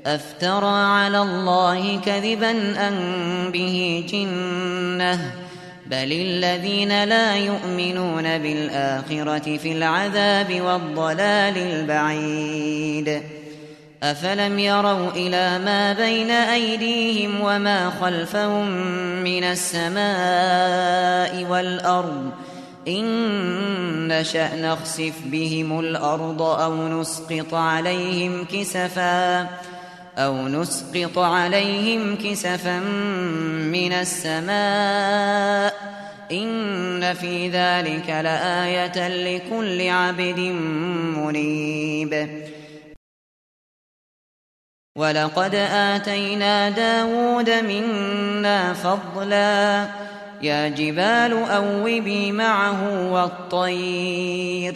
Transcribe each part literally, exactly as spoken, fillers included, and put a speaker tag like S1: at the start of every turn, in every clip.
S1: أفترى على الله كذبا أم به جنة بل الذين لا يؤمنون بالآخرة في العذاب والضلال البعيد أفلم يروا إلى ما بين أيديهم وما خلفهم من السماء والأرض إن نشأ نخسف بهم الأرض أو نسقط عليهم كسفا أو نسقط عليهم كسفا من السماء إن في ذلك لآية لكل عبد منيب ولقد آتينا داود منا فضلا يا جبال أوبي معه والطير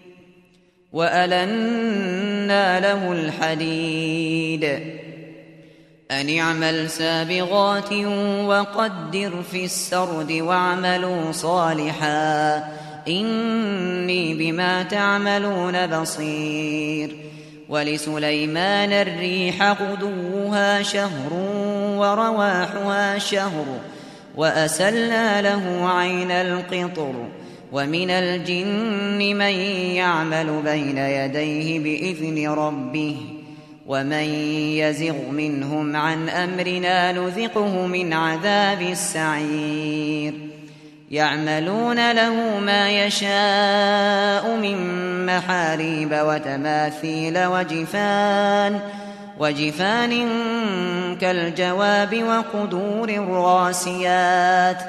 S1: وألنا له الحديد أن اعمل سابغات وقدر في السرد واعملوا صالحا إني بما تعملون بصير ولسليمان الريح غدوها شهر ورواحها شهر وأسلنا له عين القطر ومن الجن من يعمل بين يديه بإذن ربه ومن يزغ منهم عن أمرنا نذقه من عذاب السعير يعملون له ما يشاء من محاريب وتماثيل وجفان وجفان كالجواب وقدور الراسيات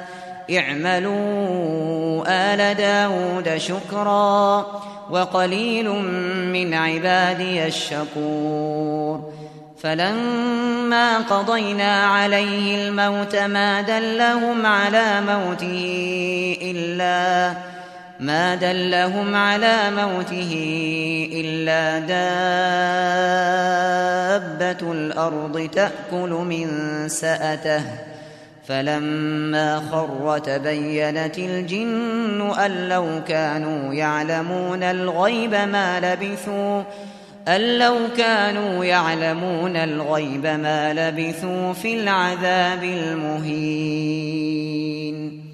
S1: اعملوا آل داود شكرا وقليل من عبادي الشكور فلما قضينا عليه الموت ما دلهم على موته إلا ما دلهم على موته إلا دابة الأرض تأكل من سأته فلما خر تبينت الجن أن لو كانوا يعلمون الغيب ما لبثوا أن لو كانوا يعلمون الغيب ما لبثوا في العذاب المهين.